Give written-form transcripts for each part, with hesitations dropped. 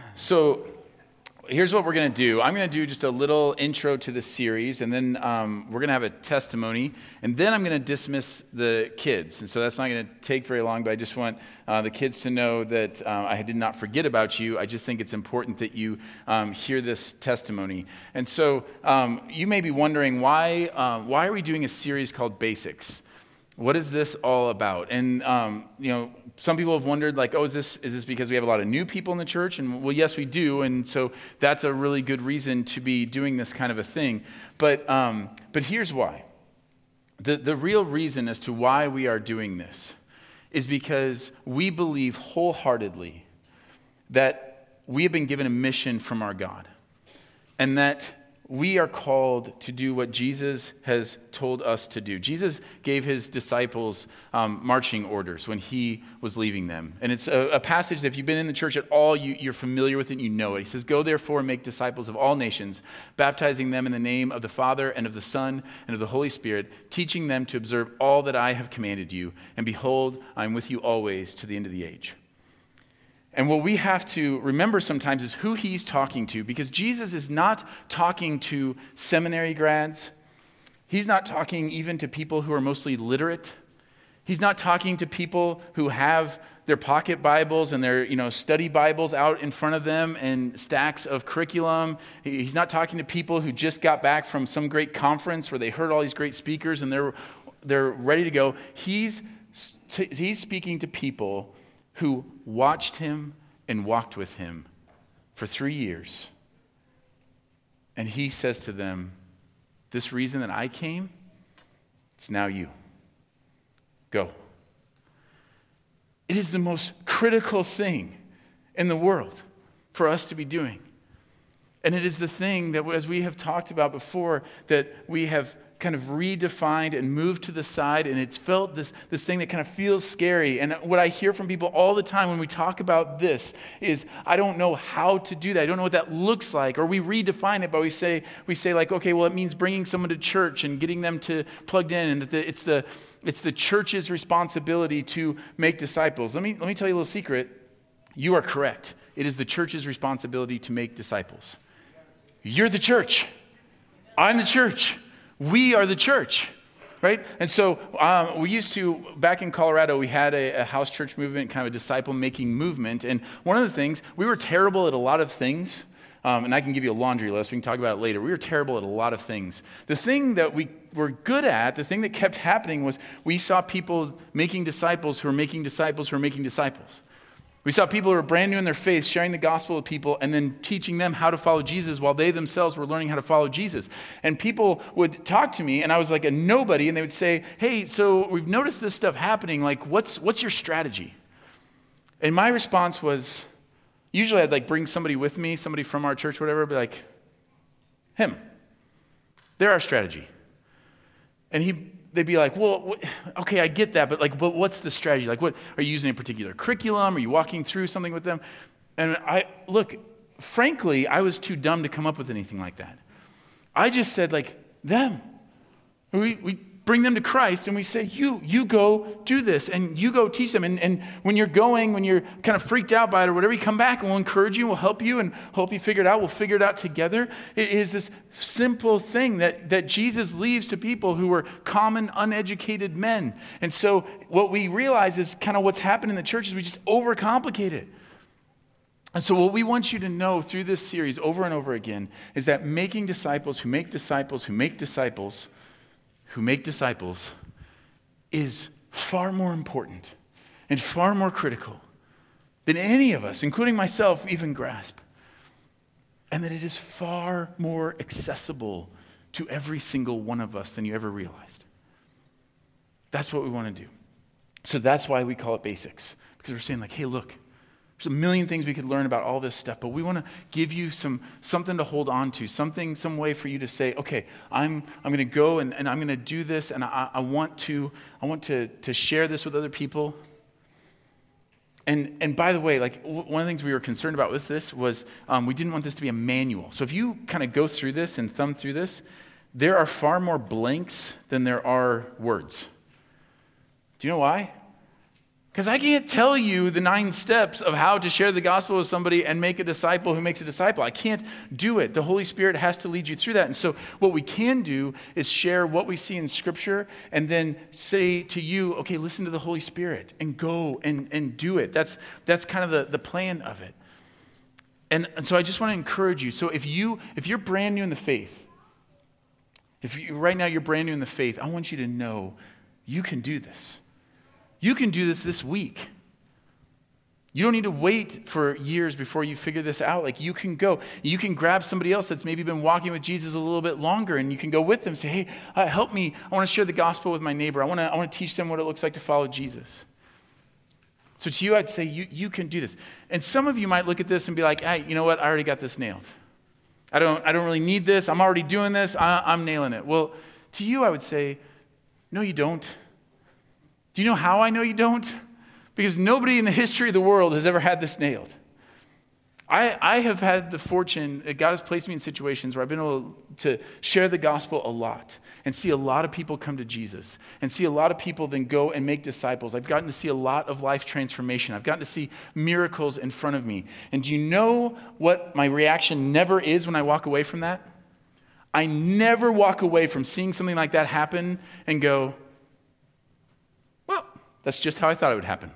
So here's what we're going to do. I'm going to do just a little intro to the series, and then we're going to have a testimony, and then I'm going to dismiss the kids. And so that's not going to take very long, but I just want the kids to know that I did not forget about you. I just think it's important that you hear this testimony. And so you may be wondering, why are we doing a series called Basics? What is this all about? And, some people have wondered, like, is this because we have a lot of new people in the church? And, well, yes, we do. And so that's a really good reason to be doing this kind of a thing. But here's why. The real reason as to why we are doing this is because we believe wholeheartedly that we have been given a mission from our God. And that we are called to do what Jesus has told us to do. Jesus gave his disciples marching orders when he was leaving them. And it's a passage that if you've been in the church at all, you're familiar with it and you know it. He says, "Go therefore and make disciples of all nations, baptizing them in the name of the Father and of the Son and of the Holy Spirit, teaching them to observe all that I have commanded you. And behold, I am with you always to the end of the age." And what we have to remember sometimes is who he's talking to, because Jesus is not talking to seminary grads. He's not talking even to people who are mostly literate. He's not talking to people who have their pocket Bibles and their study Bibles out in front of them and stacks of curriculum. He's not talking to people who just got back from some great conference where they heard all these great speakers and they're ready to go. He's speaking to people who watched him and walked with him for 3 years. And he says to them, "This reason that I came, it's now you. Go." It is the most critical thing in the world for us to be doing. And it is the thing that, as we have talked about before, that we have kind of redefined and moved to the side, and it's felt this thing that kind of feels scary. And what I hear from people all the time when we talk about this is, I don't know how to do that. I don't know what that looks like. Or we redefine it, but we say like, okay, well, it means bringing someone to church and getting them to plugged in, and that it's the church's responsibility to make disciples. Let me tell you a little secret. You are correct. It is the church's responsibility to make disciples. You're the church. I'm the church. We are the church, right? And so we used to, back in Colorado, we had a house church movement, kind of a disciple-making movement. And one of the things, we were terrible at a lot of things. And I can give you a laundry list. We can talk about it later. We were terrible at a lot of things. The thing that we were good at, the thing that kept happening was we saw people making disciples who were making disciples who were making disciples. We saw people who were brand new in their faith, sharing the gospel with people, and then teaching them how to follow Jesus while they themselves were learning how to follow Jesus. And people would talk to me, and I was like a nobody, and they would say, "Hey, so we've noticed this stuff happening. Like, what's your strategy?" And my response was, usually I'd bring somebody with me, somebody from our church, whatever, be like, "Him. They're our strategy." And they'd be like, "Well, okay, I get that, but what's the strategy? What are you using a particular curriculum? Are you walking through something with them?" And frankly, I was too dumb to come up with anything like that. I just said, them. We bring them to Christ, and we say, you go do this, and you go teach them. And when you're kind of freaked out by it or whatever, you come back, and we'll encourage you, we'll help you, and help you figure it out. We'll figure it out together. It is this simple thing that Jesus leaves to people who were common, uneducated men. And so what we realize is kind of what's happened in the church is we just overcomplicate it. And so what we want you to know through this series over and over again is that making disciples who make disciples who make disciples who make disciples is far more important and far more critical than any of us, including myself, even grasp. And that it is far more accessible to every single one of us than you ever realized. That's what we want to do. So that's why we call it Basics. Because we're saying hey, look, there's a million things we could learn about all this stuff, but we want to give you something to hold on to, some way for you to say, okay, I'm going to go and I'm going to do this, and I want to share this with other people. And by the way, one of the things we were concerned about with this was we didn't want this to be a manual. So if you kind of go through this and thumb through this, there are far more blanks than there are words. Do you know why? Because I can't tell you the 9 steps of how to share the gospel with somebody and make a disciple who makes a disciple. I can't do it. The Holy Spirit has to lead you through that. And so what we can do is share what we see in Scripture and then say to you, okay, listen to the Holy Spirit and go and do it. That's kind of the plan of it. And so I just want to encourage you. So if you're brand new in the faith, right now you're brand new in the faith, I want you to know you can do this. You can do this week. You don't need to wait for years before you figure this out. Like, you can go. You can grab somebody else that's maybe been walking with Jesus a little bit longer, and you can go with them and say, hey, help me. I want to share the gospel with my neighbor. I want to teach them what it looks like to follow Jesus. So to you, I'd say you can do this. And some of you might look at this and be like, hey, you know what? I already got this nailed. I don't really need this. I'm already doing this. I'm nailing it. Well, to you, I would say, no, you don't. Do you know how I know you don't? Because nobody in the history of the world has ever had this nailed. I have had the fortune that God has placed me in situations where I've been able to share the gospel a lot and see a lot of people come to Jesus and see a lot of people then go and make disciples. I've gotten to see a lot of life transformation. I've gotten to see miracles in front of me. And do you know what my reaction never is when I walk away from that? I never walk away from seeing something like that happen and go, well, that's just how I thought it would happen.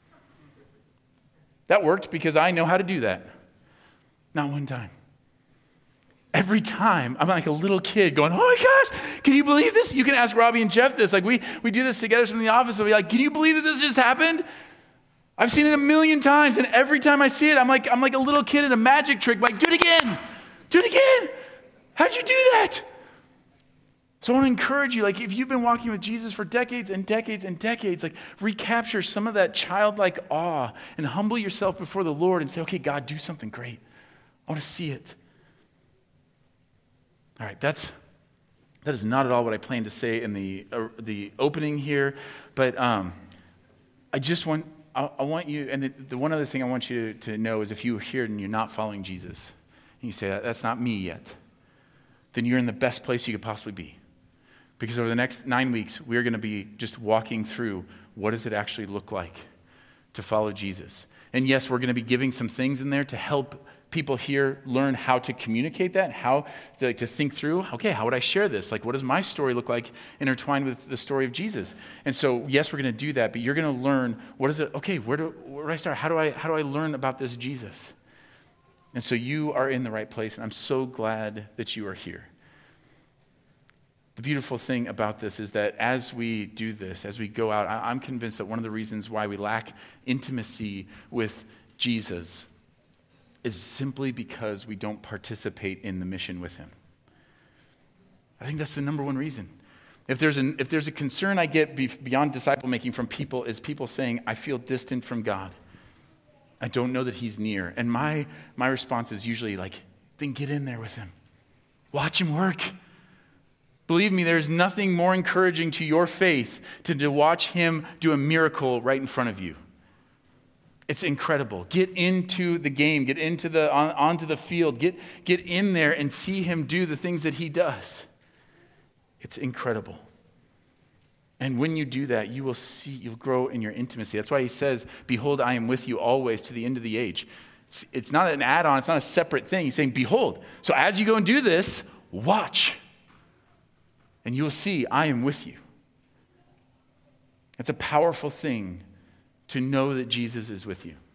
That worked because I know how to do that. Not one time. Every time, I'm like a little kid going, oh my gosh, can you believe this? You can ask Robbie and Jeff this. Like, we do this together from the office. And we're like, can you believe that this just happened? I've seen it a million times. And every time I see it, I'm like a little kid in a magic trick. Like, do it again. Do it again. How'd you do that? So I want to encourage you, like, if you've been walking with Jesus for decades and decades and decades, like, recapture some of that childlike awe and humble yourself before the Lord and say, okay, God, do something great. I want to see it. All right, that is not at all what I planned to say in the opening here, but I want you, and the one other thing I want you to know is if you're here and you're not following Jesus, and you say, that's not me yet, then you're in the best place you could possibly be. Because over the next 9 weeks, we're going to be just walking through what does it actually look like to follow Jesus. And yes, we're going to be giving some things in there to help people here learn how to communicate that, how to think through, okay, how would I share this? Like, what does my story look like intertwined with the story of Jesus? And so, yes, we're going to do that, but you're going to learn, what is it, okay, where do I start? How do I learn about this Jesus? And so you are in the right place, and I'm so glad that you are here. The beautiful thing about this is that as we do this, as we go out, I'm convinced that one of the reasons why we lack intimacy with Jesus is simply because we don't participate in the mission with him. I think that's the number one reason. If there's a concern I get beyond disciple making from people is people saying, I feel distant from God. I don't know that he's near. And my response is usually like, then get in there with him. Watch him work. Believe me, there's nothing more encouraging to your faith than to watch him do a miracle right in front of you. It's incredible. Get into the game. Get into onto the field. Get in there and see him do the things that he does. It's incredible. And when you do that, you'll grow in your intimacy. That's why he says, behold, I am with you always to the end of the age. It's not an add-on. It's not a separate thing. He's saying, behold. So as you go and do this, watch. And you'll see, I am with you. It's a powerful thing to know that Jesus is with you.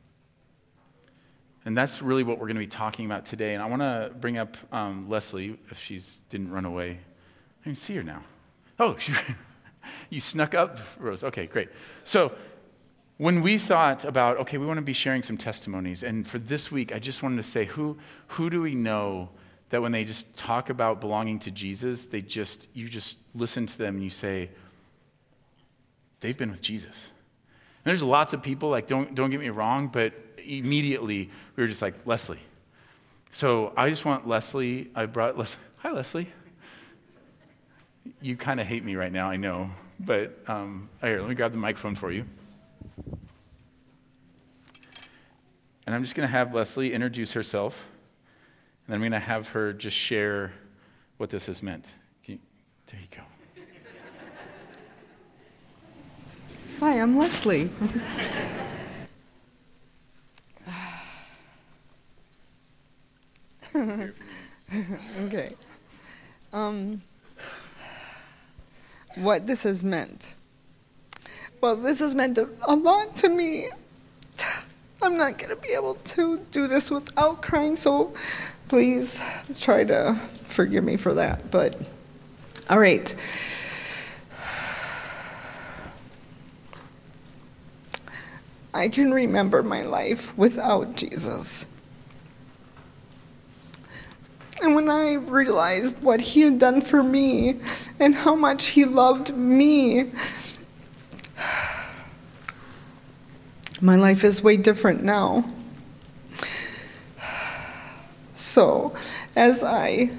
And that's really what we're going to be talking about today. And I want to bring up Leslie, if she didn't run away. I can see her now. Oh, you snuck up, Rose. Okay, great. So when we thought about, okay, we want to be sharing some testimonies. And for this week, I just wanted to say, who do we know that when they just talk about belonging to Jesus, you just listen to them and you say, they've been with Jesus. And there's lots of people, like, don't get me wrong, but immediately we were just like, Leslie. So I just want Leslie, I brought Leslie. Hi, Leslie. You kind of hate me right now, I know, but here, let me grab the microphone for you. And I'm just going to have Leslie introduce herself. And I'm going to have her just share what this has meant. There you go. Hi, I'm Leslie. Okay. What this has meant. Well, this has meant a lot to me. I'm not going to be able to do this without crying, so please try to forgive me for that. But, all right. I can remember my life without Jesus. And when I realized what he had done for me and how much he loved me, my life is way different now. So, as I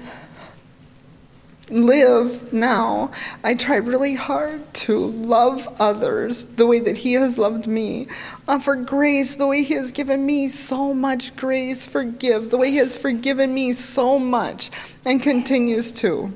live now, I try really hard to love others the way that he has loved me, offer grace the way he has given me so much grace, forgive the way he has forgiven me so much and continues to.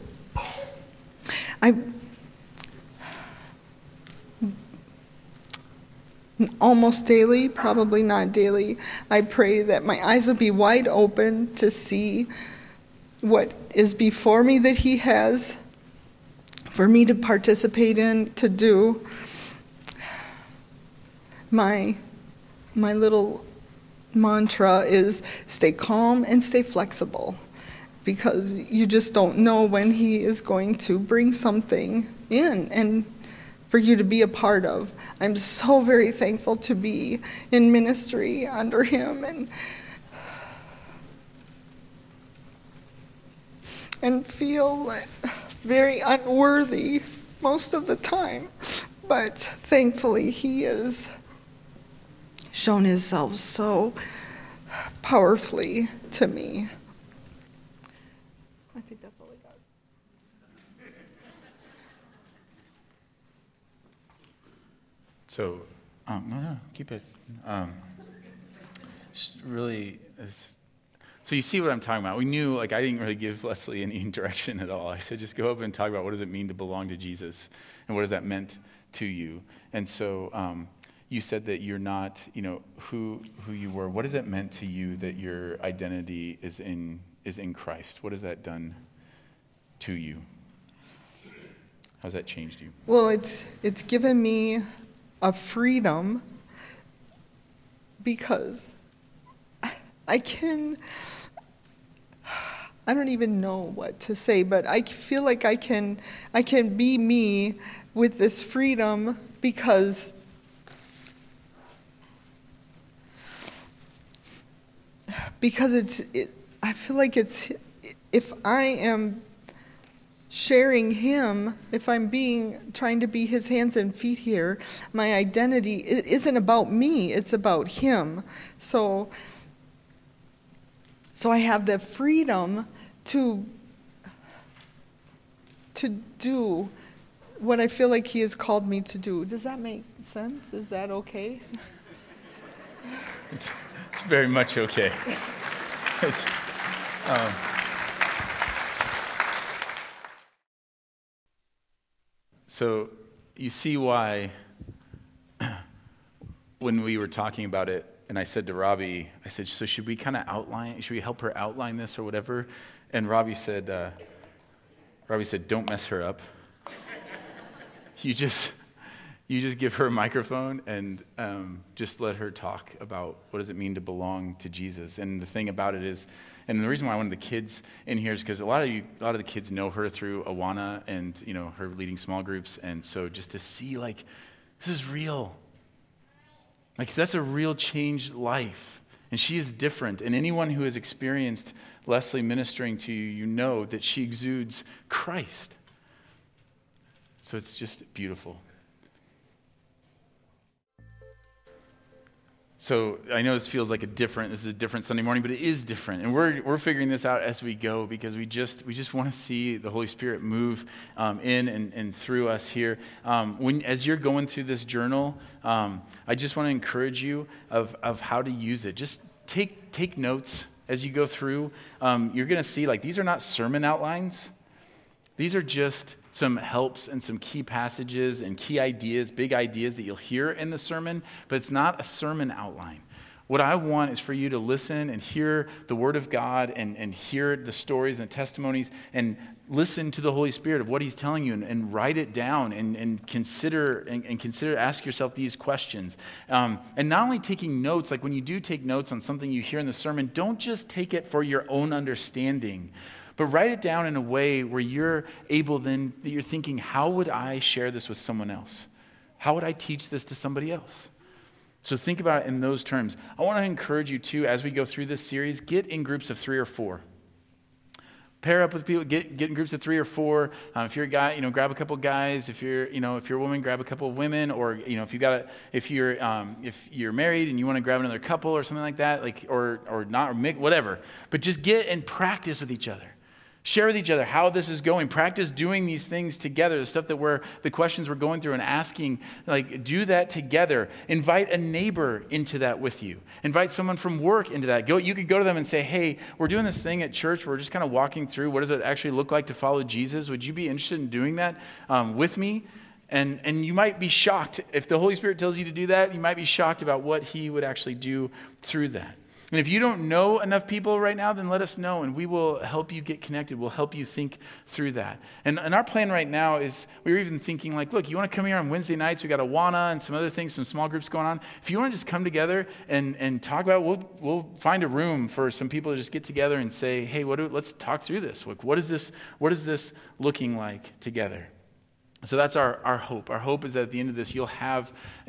Almost daily, probably not daily, I pray that my eyes will be wide open to see what is before me that he has for me to participate in, to do. My little mantra is stay calm and stay flexible, because you just don't know when he is going to bring something in and for you to be a part of. I'm so very thankful to be in ministry under him and feel very unworthy most of the time. But thankfully, he has shown himself so powerfully to me. I think that's all I got. So, no, keep it. Really, so you see what I'm talking about. We knew, I didn't really give Leslie any direction at all. I said, just go up and talk about what does it mean to belong to Jesus, and what has that meant to you. And so you said that you're not, who you were. What has that meant to you that your identity is in Christ? What has that done to you? How's that changed you? Well, it's given me a freedom, because I don't even know what to say, but I feel like I can be me with this freedom, because I feel like it's, if I am sharing him, if I'm trying to be his hands and feet here, my identity, it isn't about me, it's about him. So I have the freedom to do what I feel like he has called me to do. Does that make sense? Is that okay? It's very much okay. So you see why when we were talking about it, and I said to Robbie, so should we kind of should we help her outline this or whatever? And Robbie said, don't mess her up. You just give her a microphone and just let her talk about what does it mean to belong to Jesus. And the thing about it is, and the reason why I wanted the kids in here is because a lot of the kids know her through Awana and her leading small groups, and so just to see this is real. That's a real changed life. And she is different. And anyone who has experienced Leslie ministering to you, you know that she exudes Christ. So it's just beautiful. So I know this feels like this is a different Sunday morning, but it is different. And we're figuring this out as we go, because we just want to see the Holy Spirit move in and through us here. As you're going through this journal, I just want to encourage you of how to use it. Just take notes as you go through. You're going to see these are not sermon outlines. These are just some helps and some key passages and key ideas, big ideas that you'll hear in the sermon, but it's not a sermon outline. What I want is for you to listen and hear the Word of God and hear the stories and the testimonies and listen to the Holy Spirit of what He's telling you and write it down and consider, ask yourself these questions. And not only taking notes, like when you do take notes on something you hear in the sermon, don't just take it for your own understanding, but write it down in a way where you're able then, that you're thinking, how would I share this with someone else? How would I teach this to somebody else? So think about it in those terms. I want to encourage you too, as we go through this series, get in groups of 3 or 4. Pair up with people, get in groups of 3 or 4. If you're a guy, grab a couple guys. If you're a woman, grab a couple of women. Or if you're married and you want to grab another couple or something like that, or not, or make whatever. But just get and practice with each other. Share with each other how this is going. Practice doing these things together, the stuff the questions we're going through and asking, do that together. Invite a neighbor into that with you. Invite someone from work into that. You could go to them and say, hey, we're doing this thing at church. We're just kind of walking through. What does it actually look like to follow Jesus? Would you be interested in doing that with me? And you might be shocked. If the Holy Spirit tells you to do that, you might be shocked about what He would actually do through that. And if you don't know enough people right now, then let us know, and we will help you get connected. We'll help you think through that. And our plan right now is, we were even thinking look, you want to come here on Wednesday nights? We got Awana and some other things, some small groups going on. If you want to just come together and talk about it, we'll find a room for some people to just get together and say, hey, let's talk through this. What is this looking like together? So that's our hope. Our hope is that at the end of this, you'll have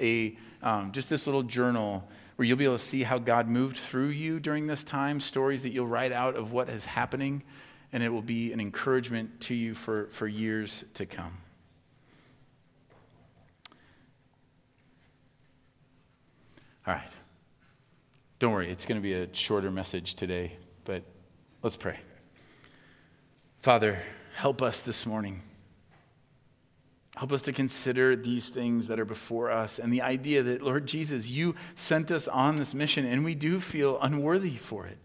just this little journal where you'll be able to see how God moved through you during this time, stories that you'll write out of what is happening, and it will be an encouragement to you for years to come. All right. Don't worry, it's going to be a shorter message today, but let's pray. Father, help us this morning. Help us to consider these things that are before us and the idea that, Lord Jesus, you sent us on this mission and we do feel unworthy for it.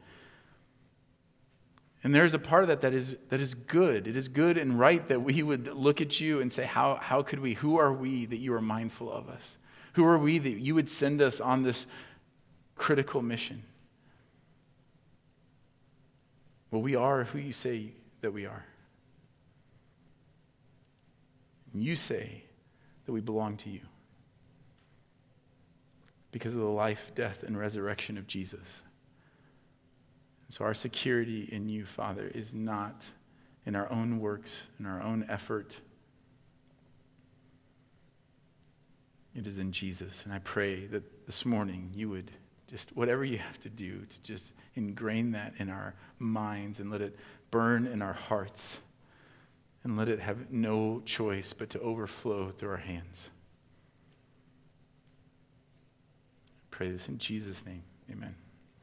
And there's a part of that is good. It is good and right that we would look at you and say, how could we? Who are we that you are mindful of us? Who are we that you would send us on this critical mission? Well, we are who you say that we are. You say that we belong to you because of the life, death, and resurrection of Jesus. And so our security in you, Father, is not in our own works, in our own effort. It is in Jesus. And I pray that this morning you would just, whatever you have to do, to just ingrain that in our minds and let it burn in our hearts. And let it have no choice but to overflow through our hands. I pray this in Jesus' name. Amen.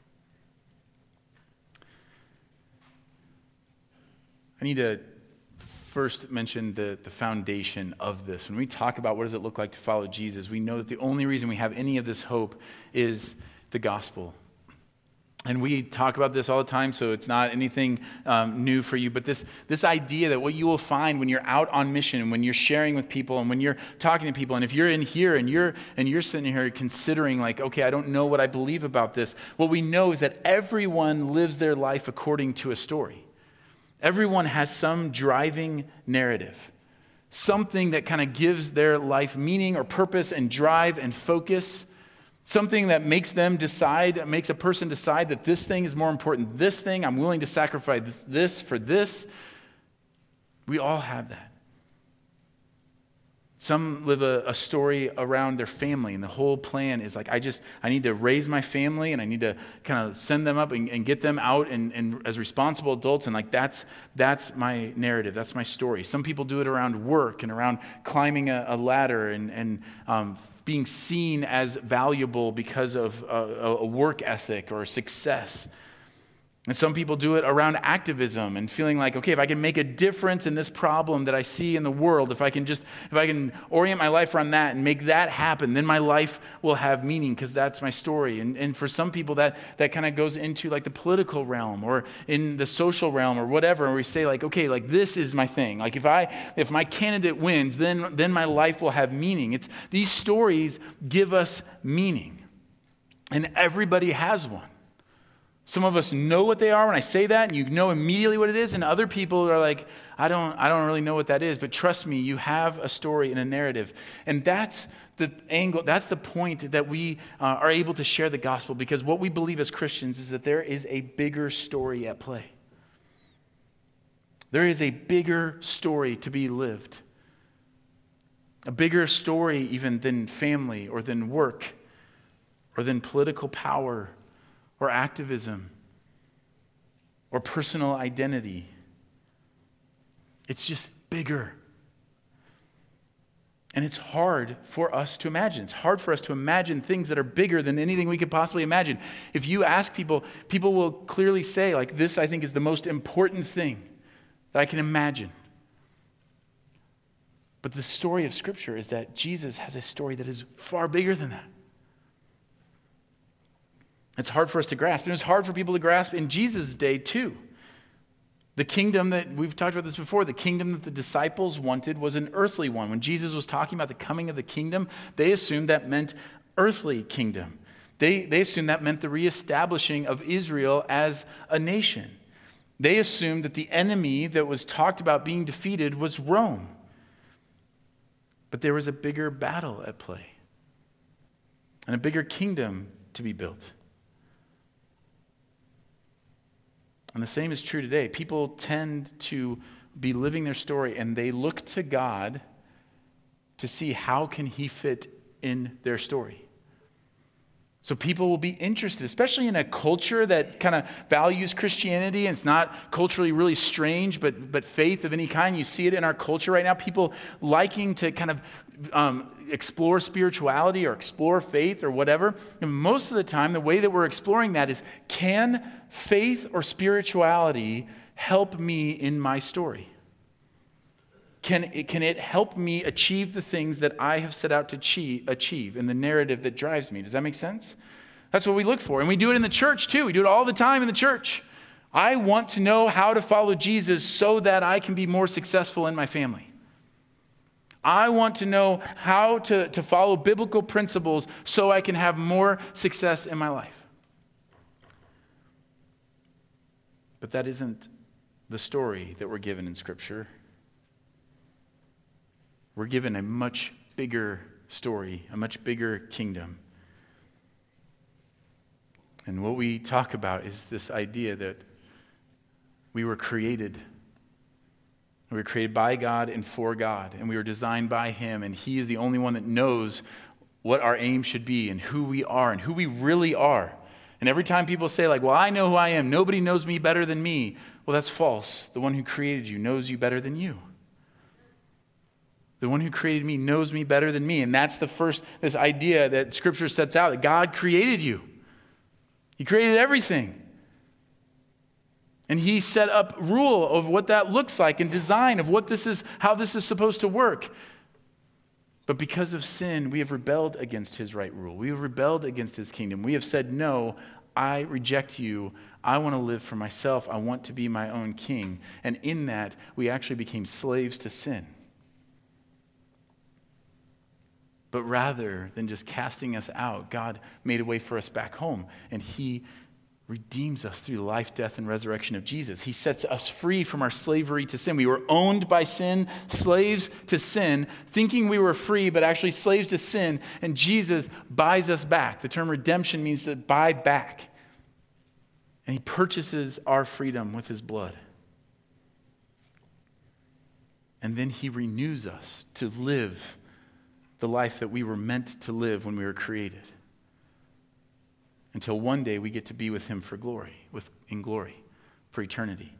I need to first mention the foundation of this. When we talk about what does it look like to follow Jesus, we know that the only reason we have any of this hope is the gospel. And we talk about this all the time, so it's not anything new for you. But this idea that what you will find when you're out on mission and when you're sharing with people and when you're talking to people, and if you're in here and you're sitting here considering okay, I don't know what I believe about this. What we know is that everyone lives their life according to a story. Everyone has some driving narrative, something that kind of gives their life meaning or purpose and drive and focus. Something that makes a person decide that this thing is more important. This thing, I'm willing to sacrifice this for this. We all have that. Some live a story around their family, and the whole plan is I need to raise my family, and I need to kind of send them up and get them out and as responsible adults, and that's my narrative, that's my story. Some people do it around work and around climbing a ladder and being seen as valuable because of a work ethic or success. And some people do it around activism and feeling like, okay, if I can make a difference in this problem that I see in the world, if I can orient my life around that and make that happen, then my life will have meaning because that's my story. And for some people that kind of goes into like the political realm or in the social realm or whatever, and we say like, okay, like this is my thing. Like if my candidate wins, then my life will have meaning. These stories give us meaning. And everybody has one. Some of us know what they are when I say that, and you know immediately what it is, and other people are like, I don't really know what that is, but trust me, you have a story and a narrative. And that's the angle, that's the point that we are able to share the gospel, because what we believe as Christians is that there is a bigger story at play. There is a bigger story to be lived. A bigger story even than family or than work or than political power or activism, or personal identity. It's just bigger. And it's hard for us to imagine. It's hard for us to imagine things that are bigger than anything we could possibly imagine. If you ask people will clearly say, like, this I think is the most important thing that I can imagine. But the story of Scripture is that Jesus has a story that is far bigger than that. It's hard for us to grasp. And it was hard for people to grasp in Jesus' day too. The kingdom that, we've talked about this before, the kingdom that the disciples wanted was an earthly one. When Jesus was talking about the coming of the kingdom, they assumed that meant earthly kingdom. They assumed that meant the reestablishing of Israel as a nation. They assumed that the enemy that was talked about being defeated was Rome. But there was a bigger battle at play and a bigger kingdom to be built. And the same is true today. People tend to be living their story, and they look to God to see how can he fit in their story. So people will be interested, especially in a culture that kind of values Christianity, and it's not culturally really strange, but faith of any kind. You see it in our culture right now. People liking to kind of explore spirituality or explore faith or whatever. And most of the time, the way that we're exploring that is, can faith or spirituality help me in my story? Can it help me achieve the things that I have set out to achieve in the narrative that drives me? Does that make sense? That's what we look for. And we do it in the church too. We do it all the time in the church. I want to know how to follow Jesus so that I can be more successful in my family. I want to know how to follow biblical principles so I can have more success in my life. But that isn't the story that we're given in Scripture. We're given a much bigger story, a much bigger kingdom. And what we talk about is this idea that we were created. We were created by God and for God, and we were designed by him, and he is the only one that knows what our aim should be and who we are and who we really are. And every time people say like, well, I know who I am, nobody knows me better than me. Well, that's false. The one who created you knows you better than you. The one who created me knows me better than me. And that's this idea that Scripture sets out, that God created you. He created everything. And he set up rule of what that looks like and design of how this is supposed to work. But because of sin, we have rebelled against his right rule. We have rebelled against his kingdom. We have said, no, I reject you. I want to live for myself. I want to be my own king. And in that, we actually became slaves to sin. But rather than just casting us out, God made a way for us back home. And he redeems us through the life, death, and resurrection of Jesus. He sets us free from our slavery to sin. We were owned by sin, slaves to sin, thinking we were free, but actually slaves to sin. And Jesus buys us back. The term redemption means to buy back. And he purchases our freedom with his blood. And then he renews us to live the life that we were meant to live when we were created. Until one day we get to be with him for glory, in glory, for eternity.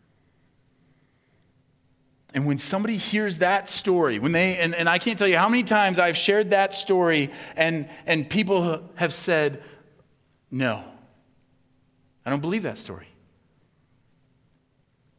And when somebody hears that story, and I can't tell you how many times I've shared that story and people have said, no, I don't believe that story.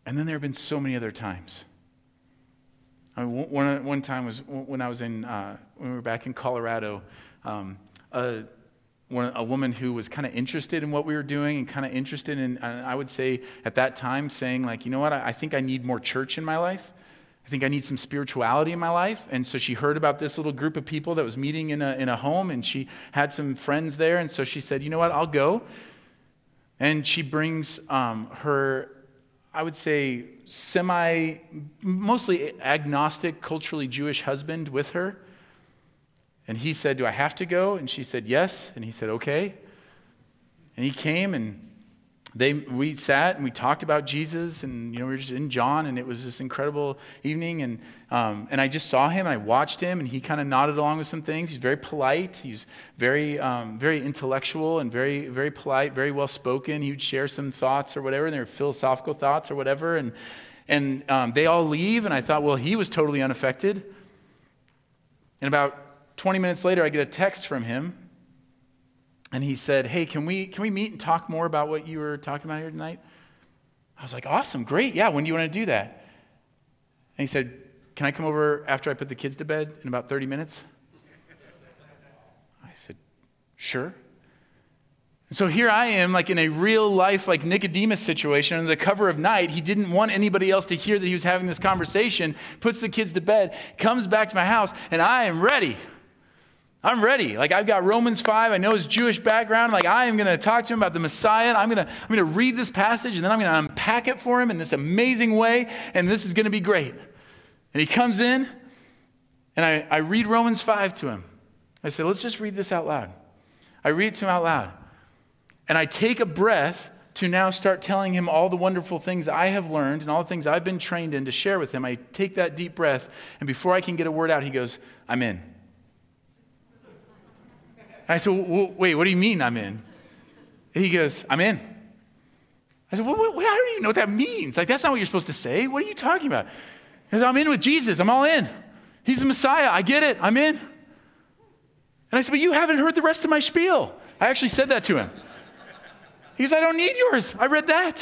And then there have been so many other times. I mean, one time was when I was when we were back in Colorado. A woman who was kind of interested in what we were doing and kind of interested in, I would say at that time, saying like, you know what, I think I need more church in my life. I think I need some spirituality in my life. And so she heard about this little group of people that was meeting in a home, and she had some friends there. And so she said, you know what, I'll go. And she brings her, I would say, mostly agnostic, culturally Jewish husband with her. And he said, do I have to go? And she said, yes. And he said, okay. And he came, and we sat and we talked about Jesus, and we were just in John, and it was this incredible evening. And I just saw him, and I watched him, and he kind of nodded along with some things. He's very polite. He's very intellectual and very, very polite, very well spoken. He would share some thoughts or whatever, and they were philosophical thoughts or whatever. And they all leave, and I thought, well, he was totally unaffected. And about 20 minutes later, I get a text from him. And he said, hey, can we meet and talk more about what you were talking about here tonight? I was like, awesome, great, yeah, when do you want to do that? And he said, can I come over after I put the kids to bed in about 30 minutes? I said, sure. And so here I am, like in a real life, like Nicodemus situation, under the cover of night. He didn't want anybody else to hear that he was having this conversation, puts the kids to bed, comes back to my house, and I am ready. I'm ready. Like, I've got Romans 5. I know his Jewish background. Like, I am going to talk to him about the Messiah. I'm going to read this passage, and then I'm going to unpack it for him in this amazing way, and this is going to be great. And he comes in, and I read Romans 5 to him. I said, let's just read this out loud. I read it to him out loud. And I take a breath to now start telling him all the wonderful things I have learned and all the things I've been trained in to share with him. I take that deep breath, and before I can get a word out, he goes, I'm in. I said, wait, what do you mean I'm in? He goes, I'm in. I said, I don't even know what that means. Like, that's not what you're supposed to say. What are you talking about? He goes, I'm in with Jesus. I'm all in. He's the Messiah. I get it. I'm in. And I said, but you haven't heard the rest of my spiel. I actually said that to him. He goes, I don't need yours. I read that.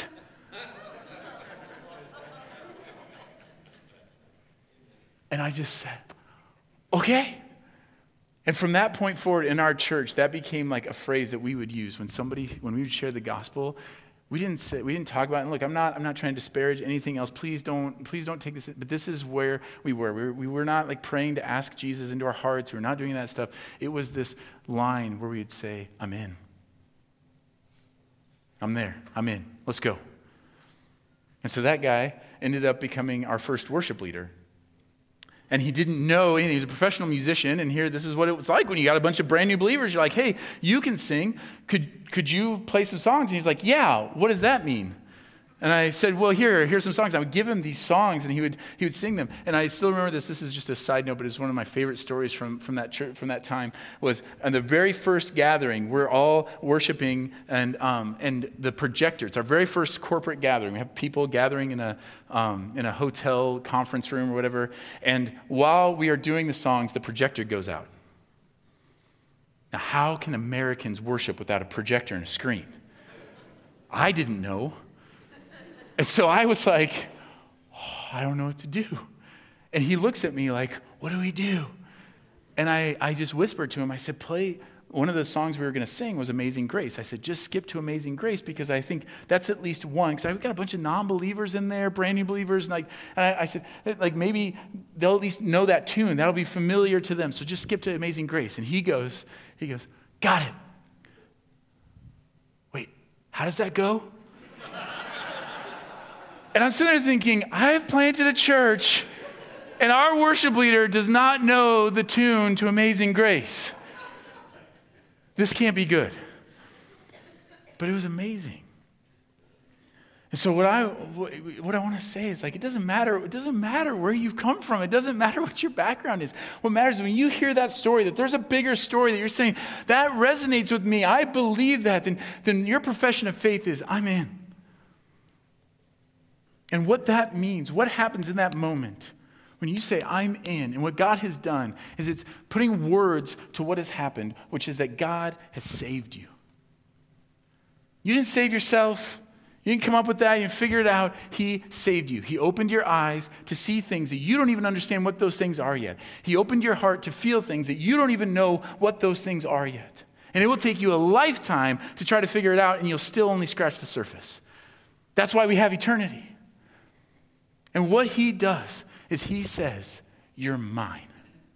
And I just said, okay. And from that point forward in our church, that became like a phrase that we would use when we would share the gospel. We didn't talk about it. And look, I'm not trying to disparage anything else. Please don't take this. But this is where we were. We were not like praying to ask Jesus into our hearts. We were not doing that stuff. It was this line where we'd say, I'm in. I'm there. I'm in. Let's go. And so that guy ended up becoming our first worship leader. And he didn't know anything. He was a professional musician, and here, this is what it was like when you got a bunch of brand new believers. You're like, hey, you can sing. Could you play some songs? And he's like, yeah, what does that mean? And I said, well, here's some songs. I would give him these songs, and he would sing them. And I still remember this. This is just a side note, but it's one of my favorite stories from that church, from that time. Was on the very first gathering, we're all worshiping, and the projector. It's our very first corporate gathering. We have people gathering in a hotel conference room or whatever. And while we are doing the songs, the projector goes out. Now, how can Americans worship without a projector and a screen? I didn't know. And so I was like, I don't know what to do. And he looks at me like, what do we do? And I just whispered to him, I said, play one of the songs we were going to sing was Amazing Grace. I said, just skip to Amazing Grace because I think that's at least one. Because we've got a bunch of non-believers in there, brand new believers. And I said, like maybe they'll at least know that tune. That'll be familiar to them. So just skip to Amazing Grace. And he goes, got it. Wait, how does that go? And I'm sitting there thinking, I've planted a church, and our worship leader does not know the tune to Amazing Grace. This can't be good. But it was amazing. And so what I want to say is, like, it doesn't matter where you've come from. It doesn't matter what your background is. What matters is when you hear that story, that there's a bigger story that you're saying, that resonates with me. I believe that. Then your profession of faith is, I'm in. And what that means, what happens in that moment when you say, I'm in, and what God has done is it's putting words to what has happened, which is that God has saved you. You didn't save yourself. You didn't come up with that. You didn't figure it out. He saved you. He opened your eyes to see things that you don't even understand what those things are yet. He opened your heart to feel things that you don't even know what those things are yet. And it will take you a lifetime to try to figure it out, and you'll still only scratch the surface. That's why we have eternity. And what he does is he says, you're mine.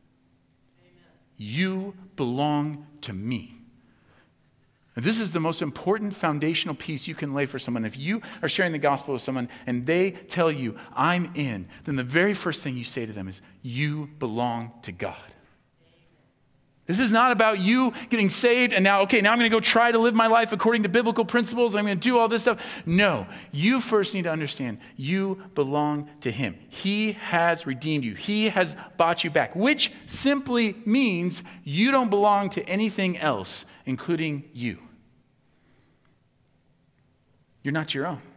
You belong to me. And this is the most important foundational piece you can lay for someone. If you are sharing the gospel with someone and they tell you, I'm in, then the very first thing you say to them is, you belong to God. This is not about you getting saved and now I'm going to go try to live my life according to biblical principles. I'm going to do all this stuff. No, you first need to understand you belong to him. He has redeemed you. He has bought you back, which simply means you don't belong to anything else, including you. You're not your own.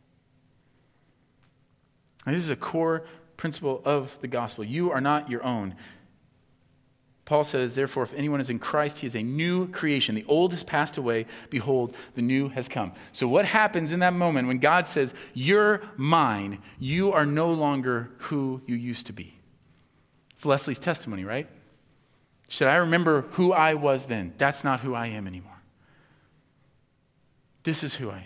And this is a core principle of the gospel. You are not your own. Paul says, therefore, if anyone is in Christ, he is a new creation. The old has passed away. Behold, the new has come. So what happens in that moment when God says, you're mine, you are no longer who you used to be? It's Leslie's testimony, right? She said, I remember who I was then. That's not who I am anymore. This is who I am.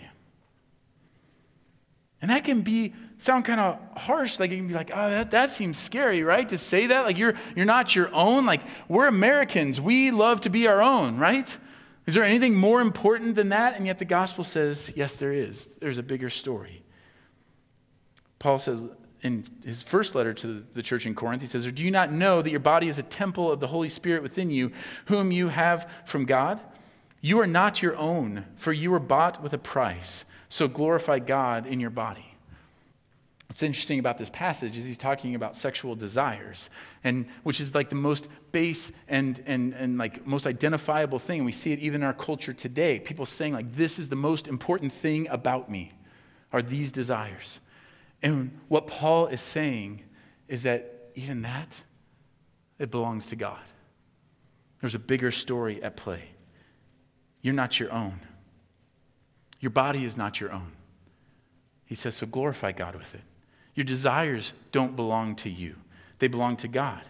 And that can sound kind of harsh. Like, you can be like, oh, that seems scary, right? To say that, like you're not your own. Like, we're Americans. We love to be our own, right? Is there anything more important than that? And yet the gospel says, yes, there is. There's a bigger story. Paul says in his first letter to the church in Corinth, he says, or do you not know that your body is a temple of the Holy Spirit within you, whom you have from God? You are not your own, for you were bought with a price. So glorify God in your body. What's interesting about this passage is he's talking about sexual desires, and which is like the most base and like most identifiable thing. We see it even in our culture today. People saying like, this is the most important thing about me, are these desires. And what Paul is saying is that even that, it belongs to God. There's a bigger story at play. You're not your own. Your body is not your own. He says, so glorify God with it. Your desires don't belong to you. They belong to God.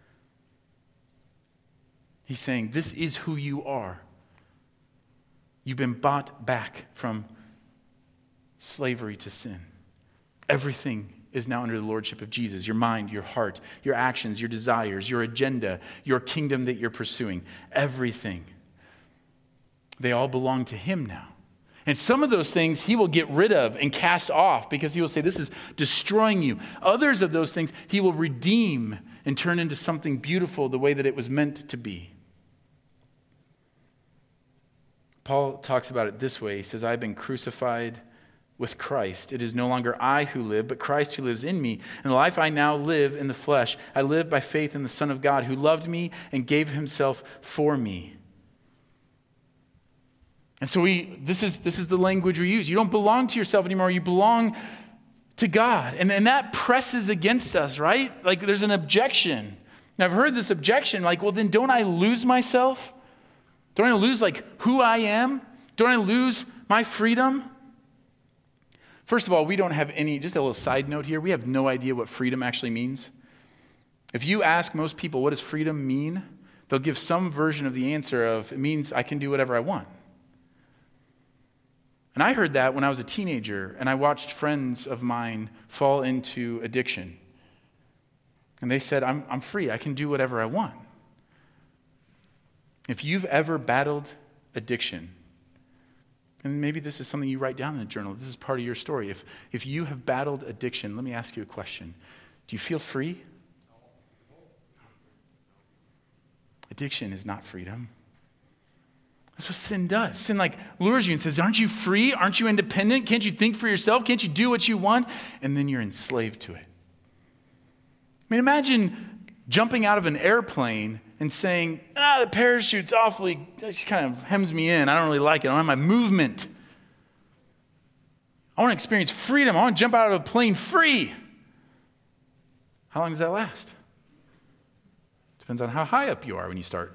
He's saying, this is who you are. You've been bought back from slavery to sin. Everything is now under the lordship of Jesus. Your mind, your heart, your actions, your desires, your agenda, your kingdom that you're pursuing. Everything. They all belong to him now. And some of those things he will get rid of and cast off because he will say, this is destroying you. Others of those things he will redeem and turn into something beautiful the way that it was meant to be. Paul talks about it this way. He says, I've been crucified with Christ. It is no longer I who live, but Christ who lives in me. And the life I now live in the flesh, I live by faith in the Son of God who loved me and gave himself for me. And so this is the language we use. You don't belong to yourself anymore. You belong to God. And that presses against us, right? Like there's an objection. And I've heard this objection, like, well, then don't I lose myself? Don't I lose like who I am? Don't I lose my freedom? First of all, we don't have just a little side note here, we have no idea what freedom actually means. If you ask most people, what does freedom mean? They'll give some version of the answer of, it means I can do whatever I want. And I heard that when I was a teenager, and I watched friends of mine fall into addiction. And they said, I'm free. I can do whatever I want. If you've ever battled addiction, and maybe this is something you write down in the journal, this is part of your story. If you have battled addiction, let me ask you a question. Do you feel free? Addiction is not freedom. That's what sin does. Sin like lures you and says, aren't you free? Aren't you independent? Can't you think for yourself? Can't you do what you want? And then you're enslaved to it. I mean, imagine jumping out of an airplane and saying, the parachute's awfully, it just kind of hems me in. I don't really like it. I don't have my movement. I want to experience freedom. I want to jump out of a plane free. How long does that last? Depends on how high up you are when you start.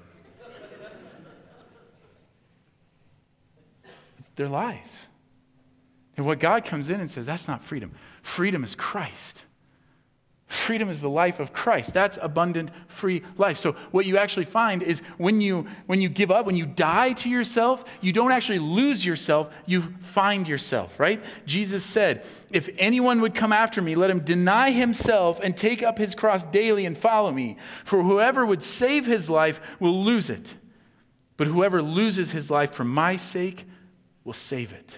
They're lies. And what God comes in and says, that's not freedom. Freedom is Christ. Freedom is the life of Christ. That's abundant, free life. So what you actually find is when you give up, when you die to yourself, you don't actually lose yourself, you find yourself, right? Jesus said, if anyone would come after me, let him deny himself and take up his cross daily and follow me. For whoever would save his life will lose it. But whoever loses his life for my sake will save it.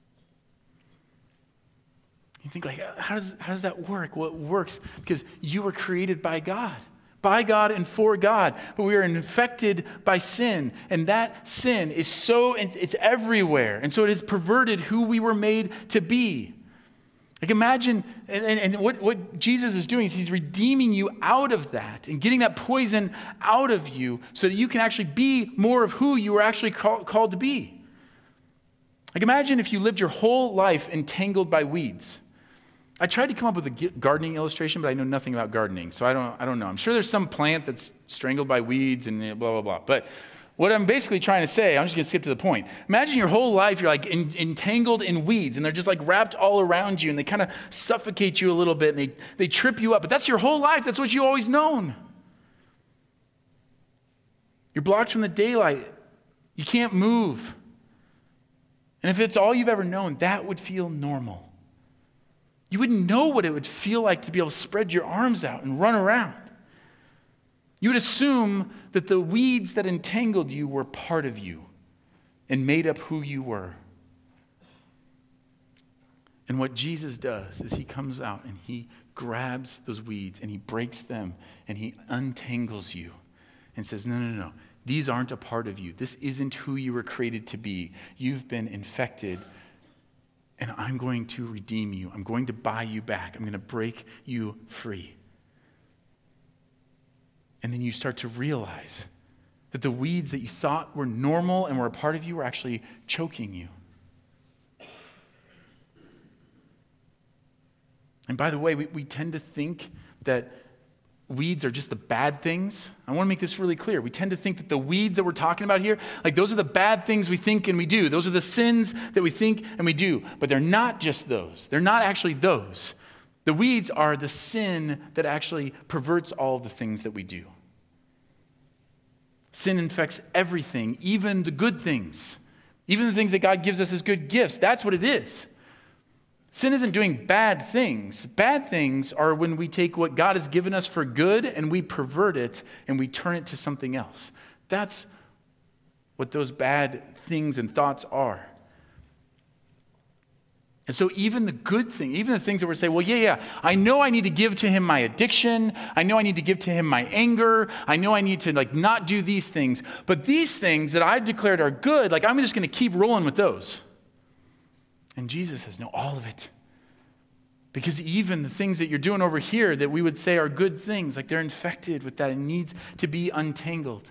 You think like, how does that work? Well, it works because you were created by God and for God. But we are infected by sin, and that sin is it's everywhere. And so it has perverted who we were made to be. Like imagine, and what Jesus is doing is he's redeeming you out of that and getting that poison out of you so that you can actually be more of who you were actually called to be. Like imagine if you lived your whole life entangled by weeds. I tried to come up with a gardening illustration, but I know nothing about gardening, so I don't know. I'm sure there's some plant that's strangled by weeds and blah, blah, blah. But what I'm basically trying to say, I'm just going to skip to the point. Imagine your whole life, you're like entangled in weeds, and they're just like wrapped all around you, and they kind of suffocate you a little bit, and they trip you up. But that's your whole life. That's what you've always known. You're blocked from the daylight. You can't move. And if it's all you've ever known, that would feel normal. You wouldn't know what it would feel like to be able to spread your arms out and run around. You would assume that the weeds that entangled you were part of you and made up who you were. And what Jesus does is he comes out and he grabs those weeds and he breaks them and he untangles you and says, no. These aren't a part of you. This isn't who you were created to be. You've been infected. And I'm going to redeem you. I'm going to buy you back. I'm going to break you free. And then you start to realize that the weeds that you thought were normal and were a part of you were actually choking you. And by the way, we tend to think that weeds are just the bad things. I want to make this really clear. We tend to think that the weeds that we're talking about here, like those are the bad things we think and we do. Those are the sins that we think and we do. But they're not just those. They're not actually those. The weeds are the sin that actually perverts all the things that we do. Sin infects everything, even the good things, even the things that God gives us as good gifts. That's what it is. Sin isn't doing bad things. Bad things are when we take what God has given us for good and we pervert it and we turn it to something else. That's what those bad things and thoughts are. And so even the good thing, even the things that we're saying, well, yeah, I know I need to give to him my addiction. I know I need to give to him my anger. I know I need to not do these things. But these things that I've declared are good, I'm just going to keep rolling with those. And Jesus says, no, all of it. Because even the things that you're doing over here that we would say are good things, they're infected with that. It needs to be untangled.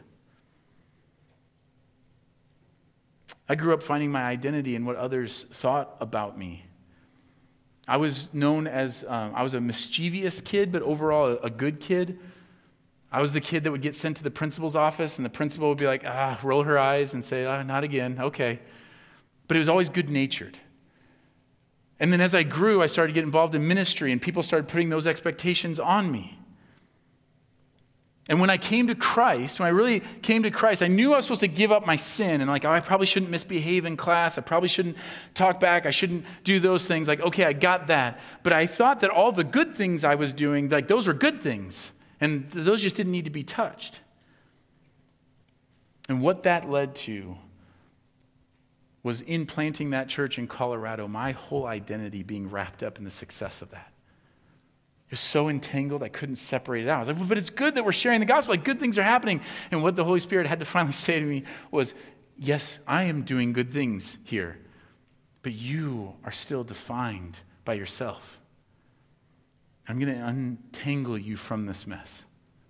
I grew up finding my identity in what others thought about me. I was known as, I was a mischievous kid, but overall a good kid. I was the kid that would get sent to the principal's office, and the principal would be like, roll her eyes and say, not again, okay. But it was always good-natured. And then as I grew, I started to get involved in ministry, and people started putting those expectations on me. And when I came to Christ, when I really came to Christ, I knew I was supposed to give up my sin. And I probably shouldn't misbehave in class. I probably shouldn't talk back. I shouldn't do those things. Okay, I got that. But I thought that all the good things I was doing, those were good things. And those just didn't need to be touched. And what that led to was in planting that church in Colorado, my whole identity being wrapped up in the success of that. It was so entangled, I couldn't separate it out. I was like, but it's good that we're sharing the gospel. Good things are happening. And what the Holy Spirit had to finally say to me was, yes, I am doing good things here, but you are still defined by yourself. I'm going to untangle you from this mess.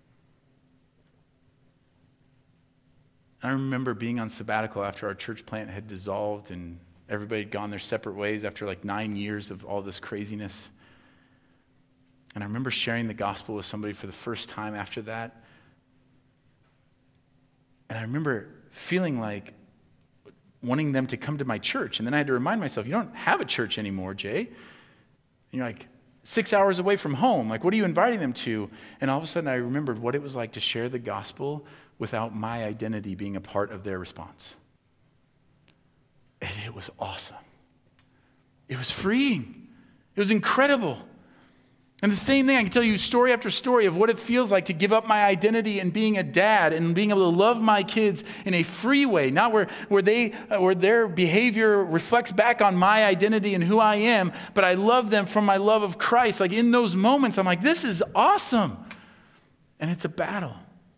I remember being on sabbatical after our church plant had dissolved and everybody had gone their separate ways after 9 years of all this craziness. And I remember sharing the gospel with somebody for the first time after that. And I remember feeling like wanting them to come to my church. And then I had to remind myself, you don't have a church anymore, Jay. And you're like 6 hours away from home. Like, what are you inviting them to? And all of a sudden I remembered what it was like to share the gospel without my identity being a part of their response. And it was awesome. It was freeing. It was incredible. And the same thing, I can tell you story after story of what it feels like to give up my identity and being a dad and being able to love my kids in a free way, not where their behavior reflects back on my identity and who I am, but I love them from my love of Christ. Like in those moments, I'm like, this is awesome. And it's a battle.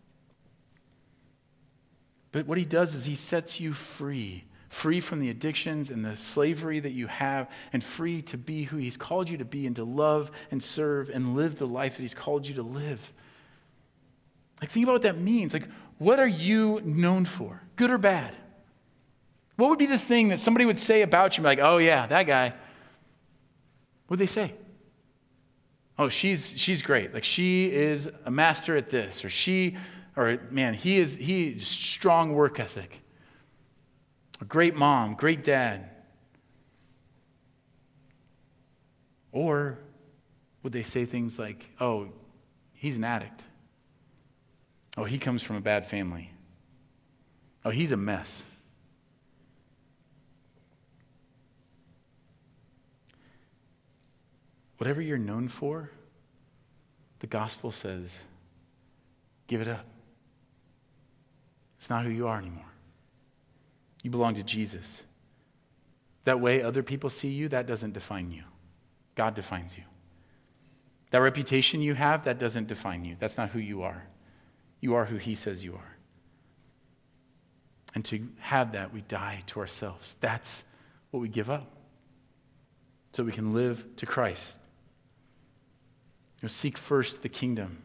But what he does is he sets you free from the addictions and the slavery that you have, and free to be who he's called you to be and to love and serve and live the life that he's called you to live. Like, think about what that means. Like, what are you known for, good or bad? What would be the thing that somebody would say about you, like, oh yeah, that guy? What would they say? Oh, she's great. Like, she is a master at this, or man, he is strong work ethic. A great mom, great dad. Or would they say things like, oh, he's an addict. Oh, he comes from a bad family. Oh, he's a mess. Whatever you're known for, the gospel says, give it up. It's not who you are anymore. You belong to Jesus. That way other people see you, that doesn't define you. God defines you. That reputation you have, that doesn't define you. That's not who you are. You are who he says you are. And to have that, we die to ourselves. That's what we give up. So we can live to Christ. Seek first the kingdom.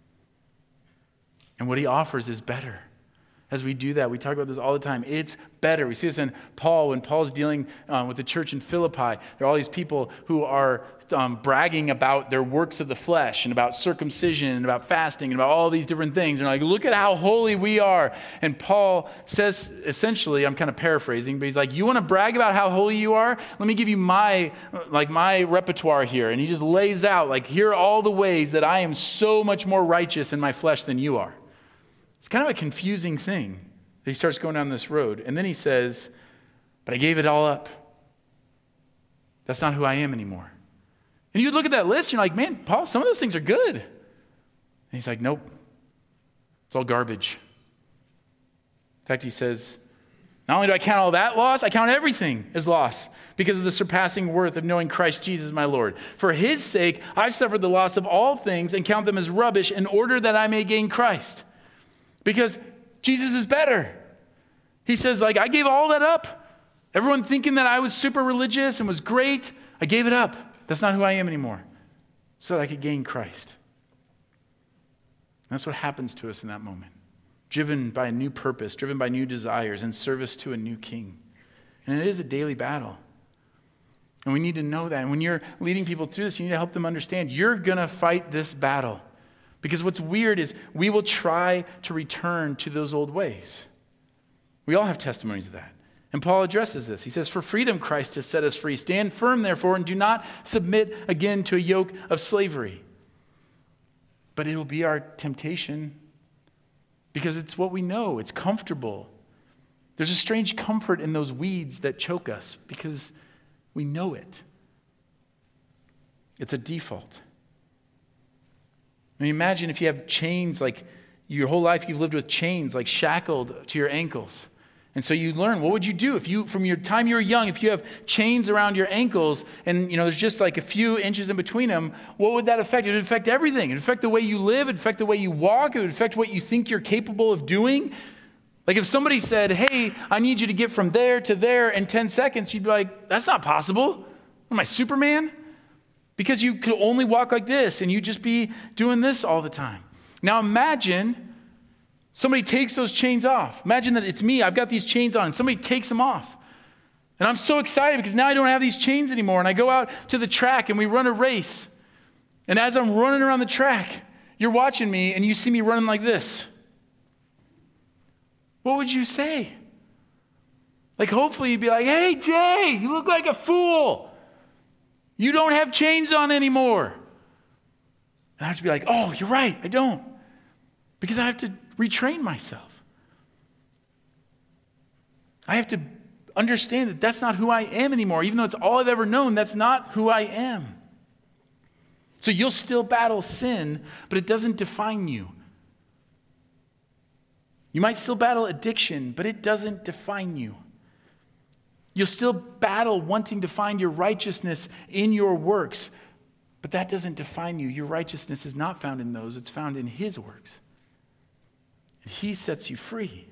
And what he offers is better. As we do that, we talk about this all the time. It's better. We see this in Paul, when Paul's dealing with the church in Philippi. There are all these people who are bragging about their works of the flesh and about circumcision and about fasting and about all these different things. And like, look at how holy we are. And Paul says, essentially, I'm kind of paraphrasing, but he's like, you want to brag about how holy you are? Let me give you my repertoire here. And he just lays out, like, here are all the ways that I am so much more righteous in my flesh than you are. It's kind of a confusing thing that he starts going down this road. And then he says, but I gave it all up. That's not who I am anymore. And you look at that list, and you're like, man, Paul, some of those things are good. And he's like, nope. It's all garbage. In fact, he says, not only do I count all that loss, I count everything as loss because of the surpassing worth of knowing Christ Jesus my Lord. For his sake, I've suffered the loss of all things and count them as rubbish in order that I may gain Christ. Because Jesus is better. He says, like, I gave all that up. Everyone thinking that I was super religious and was great, I gave it up. That's not who I am anymore. So that I could gain Christ. And that's what happens to us in that moment. Driven by a new purpose, driven by new desires, in service to a new king. And it is a daily battle. And we need to know that. And when you're leading people through this, you need to help them understand you're going to fight this battle. Because what's weird is we will try to return to those old ways. We all have testimonies of that. And Paul addresses this. He says, for freedom Christ has set us free. Stand firm, therefore, and do not submit again to a yoke of slavery. But it will be our temptation because it's what we know. It's comfortable. There's a strange comfort in those weeds that choke us because we know it. It's a default. I mean, imagine if you have chains, like your whole life you've lived with chains, like shackled to your ankles. And so you learn, what would you do if you, from your time you were young, if you have chains around your ankles and, there's just like a few inches in between them, what would that affect? It would affect everything. It would affect the way you live. It would affect the way you walk. It would affect what you think you're capable of doing. Like if somebody said, hey, I need you to get from there to there in 10 seconds, you'd be like, that's not possible. Am I Superman? Because you could only walk like this and you'd just be doing this all the time. Now imagine somebody takes those chains off. Imagine that it's me. I've got these chains on and somebody takes them off. And I'm so excited because now I don't have these chains anymore. And I go out to the track and we run a race. And as I'm running around the track, you're watching me and you see me running like this. What would you say? Like hopefully you'd be like, hey, Jay, you look like a fool. You don't have chains on anymore. And I have to be like, oh, you're right, I don't. Because I have to retrain myself. I have to understand that that's not who I am anymore. Even though it's all I've ever known, that's not who I am. So you'll still battle sin, but it doesn't define you. You might still battle addiction, but it doesn't define you. You'll still battle wanting to find your righteousness in your works, but that doesn't define you. Your righteousness is not found in those, it's found in his works. And he sets you free.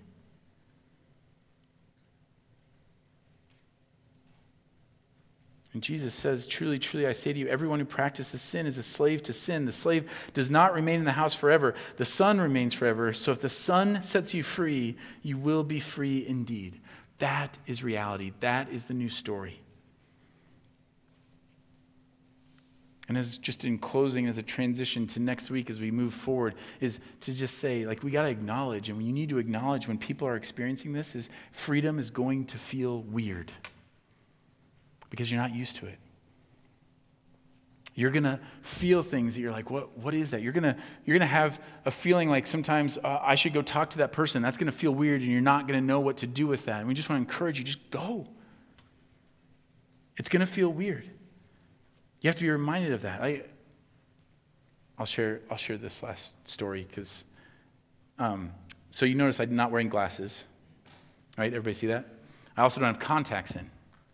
And Jesus says, truly, truly, I say to you, everyone who practices sin is a slave to sin. The slave does not remain in the house forever. The Son remains forever. So if the Son sets you free, you will be free indeed. That is reality. That is the new story. And as just in closing, as a transition to next week as we move forward, is to just say, like, we got to acknowledge, and you need to acknowledge when people are experiencing this, is freedom is going to feel weird. Because you're not used to it. You're going to feel things that you're like, what is that? You're going to have a feeling like sometimes I should go talk to that person. That's going to feel weird and you're not going to know what to do with that. And we just want to encourage you, just go. It's going to feel weird. You have to be reminded of that. I'll share this last story because, so you notice I'm not wearing glasses, right? Everybody see that? I also don't have contacts in.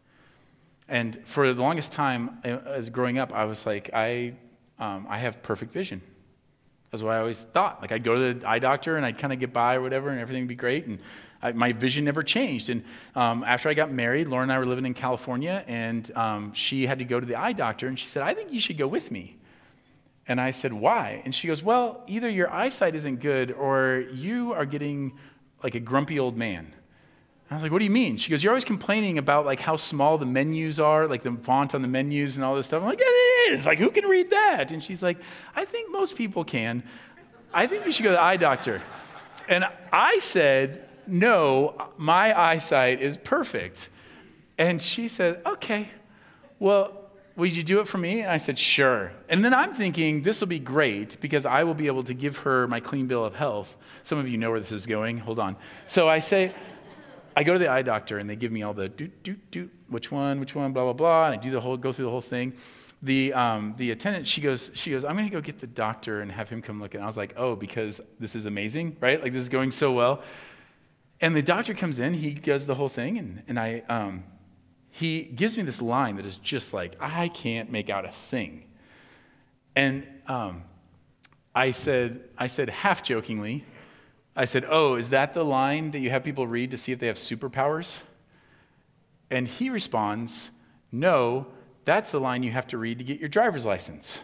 And for the longest time, as growing up, I was like, I have perfect vision. That's what I always thought. Like I'd go to the eye doctor and I'd kind of get by or whatever and everything would be great. And my vision never changed. And after I got married, Lauren and I were living in California and she had to go to the eye doctor and she said, I think you should go with me. And I said, why? And she goes, well, either your eyesight isn't good or you are getting like a grumpy old man. I was like, what do you mean? She goes, you're always complaining about like how small the menus are, like the font on the menus and all this stuff. I'm like, it is. Like, who can read that? And she's like, I think most people can. I think you should go to the eye doctor. And I said, no, my eyesight is perfect. And she said, okay, well, would you do it for me? And I said, sure. And then I'm thinking, this will be great because I will be able to give her my clean bill of health. Some of you know where this is going. Hold on. So I go to the eye doctor and they give me all the which one, blah, blah, blah. And I go through the whole thing. The attendant, she goes, I'm going to go get the doctor and have him come look. And I was like, oh, because this is amazing, right? Like this is going so well. And the doctor comes in, he does the whole thing. And he gives me this line that is just like, I can't make out a thing. And I said half jokingly, I said, oh, is that the line that you have people read to see if they have superpowers? And he responds, no, that's the line you have to read to get your driver's license.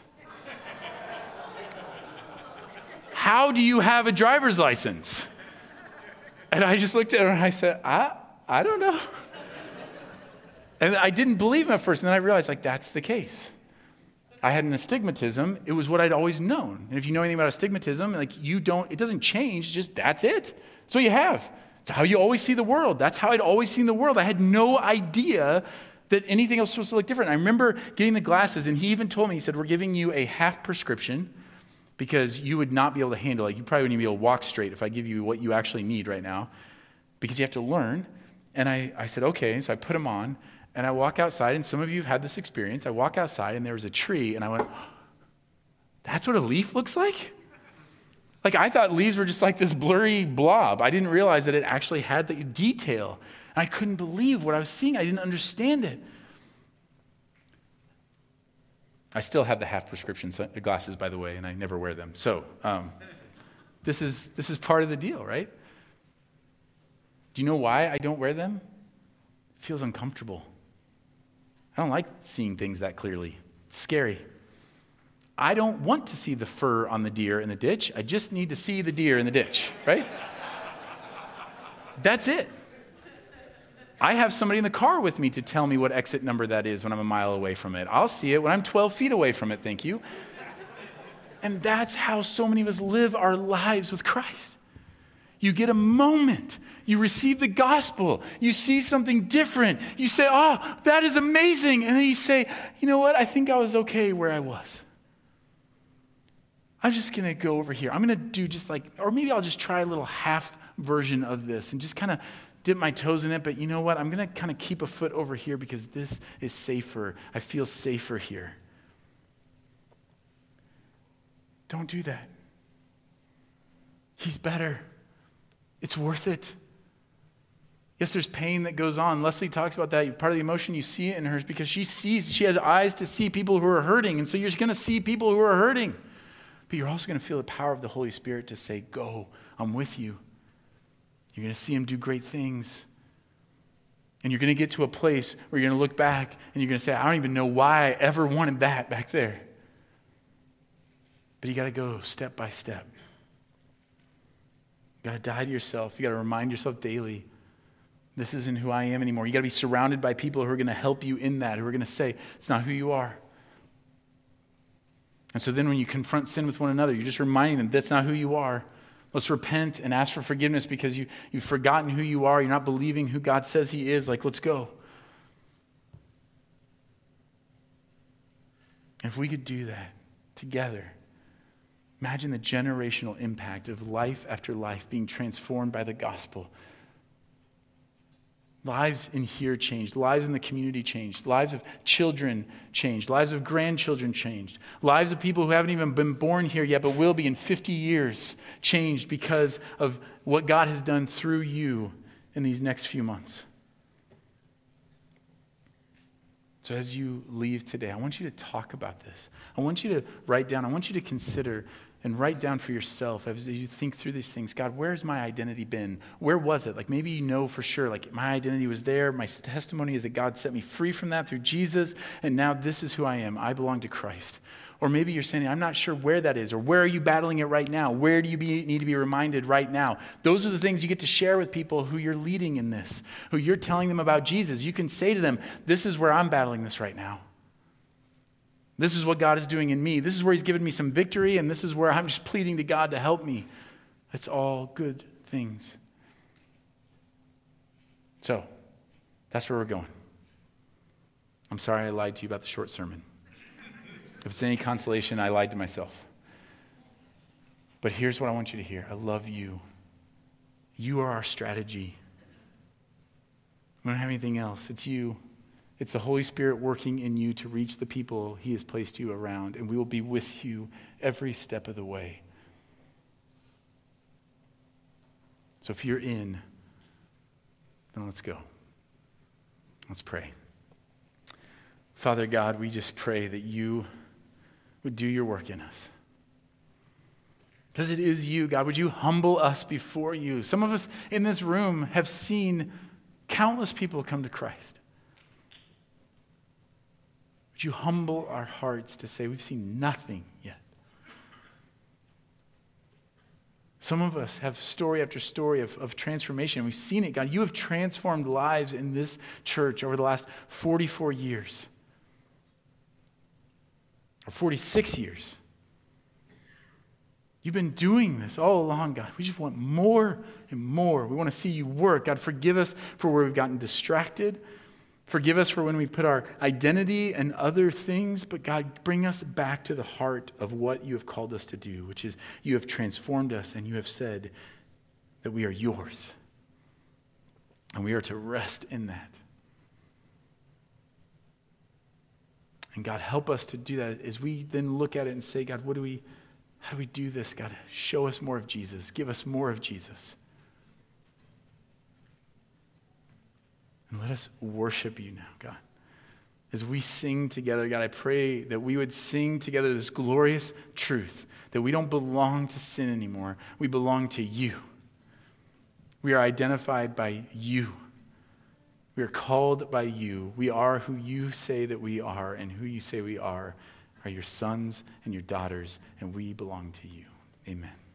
How do you have a driver's license? And I just looked at her and I said, I don't know. And I didn't believe him at first. And then I realized, like, that's the case. I had an astigmatism. It was what I'd always known. And if you know anything about astigmatism, like it doesn't change, just that's it. That's what you have. It's how you always see the world. That's how I'd always seen the world. I had no idea that anything else was supposed to look different. I remember getting the glasses and he even told me, he said, we're giving you a half prescription because you would not be able to handle it. You probably wouldn't even be able to walk straight if I give you what you actually need right now because you have to learn. And I said, okay. So I put them on. And I walk outside, and some of you have had this experience. I walk outside, and there was a tree, and I went, that's what a leaf looks like? Like, I thought leaves were just like this blurry blob. I didn't realize that it actually had the detail. And I couldn't believe what I was seeing. I didn't understand it. I still have the half prescription glasses, by the way, and I never wear them. So this is part of the deal, right? Do you know why I don't wear them? It feels uncomfortable. I don't like seeing things that clearly. It's scary. I don't want to see the fur on the deer in the ditch. I just need to see the deer in the ditch, right? That's it. I have somebody in the car with me to tell me what exit number that is when I'm a mile away from it. I'll see it when I'm 12 feet away from it, thank you. And that's how so many of us live our lives with Christ. You get a moment. You receive the gospel. You see something different. You say, oh, that is amazing. And then you say, you know what? I think I was okay where I was. I'm just going to go over here. I'm going to do just like, or maybe I'll just try a little half version of this and just kind of dip my toes in it. But you know what? I'm going to kind of keep a foot over here because this is safer. I feel safer here. Don't do that. He's better. It's worth it. Yes, there's pain that goes on. Leslie talks about that. Part of the emotion, you see it in hers because she has eyes to see people who are hurting. And so you're going to see people who are hurting. But you're also going to feel the power of the Holy Spirit to say, go, I'm with you. You're going to see him do great things. And you're going to get to a place where you're going to look back and you're going to say, I don't even know why I ever wanted that back there. But you got to go step by step. You got to die to yourself. You got to remind yourself daily, this isn't who I am anymore. You got to be surrounded by people who are going to help you in that, who are going to say, it's not who you are. And so then when you confront sin with one another, you're just reminding them, that's not who you are. Let's repent and ask for forgiveness because you've forgotten who you are. You're not believing who God says he is. Like, let's go. If we could do that together, imagine the generational impact of life after life being transformed by the gospel. Lives in here changed. Lives in the community changed. Lives of children changed. Lives of grandchildren changed. Lives of people who haven't even been born here yet but will be in 50 years changed because of what God has done through you in these next few months. So as you leave today, I want you to talk about this. I want you to write down, I want you to consider and write down for yourself as you think through these things. God, where's my identity been? Where was it? Like maybe you know for sure, like my identity was there. My testimony is that God set me free from that through Jesus. And now this is who I am. I belong to Christ. Or maybe you're saying, I'm not sure where that is. Or where are you battling it right now? Where do you need to be reminded right now? Those are the things you get to share with people who you're leading in this, who you're telling them about Jesus. You can say to them, this is where I'm battling this right now. This is what God is doing in me. This is where he's given me some victory, and this is where I'm just pleading to God to help me. It's all good things. So, that's where we're going. I'm sorry I lied to you about the short sermon. If it's any consolation, I lied to myself. But here's what I want you to hear. I love you. You are our strategy. We don't have anything else. It's you. It's the Holy Spirit working in you to reach the people he has placed you around, and we will be with you every step of the way. So if you're in, then let's go. Let's pray. Father God, we just pray that you would do your work in us. Because it is you, God. Would you humble us before you? Some of us in this room have seen countless people come to Christ. Would you humble our hearts to say we've seen nothing yet? Some of us have story after story of transformation. We've seen it, God. You have transformed lives in this church over the last 44 years. Or 46 years. You've been doing this all along, God. We just want more and more. We want to see you work. God, forgive us for where we've gotten distracted. Forgive us for when we put our identity and other things, but God, bring us back to the heart of what you have called us to do, which is you have transformed us and you have said that we are yours. And we are to rest in that. And God, help us to do that as we then look at it and say, God, how do we do this? God, show us more of Jesus. Give us more of Jesus. And let us worship you now, God. As we sing together, God, I pray that we would sing together this glorious truth that we don't belong to sin anymore. We belong to you. We are identified by you. We are called by you. We are who you say that we are, and who you say we are your sons and your daughters, and we belong to you. Amen.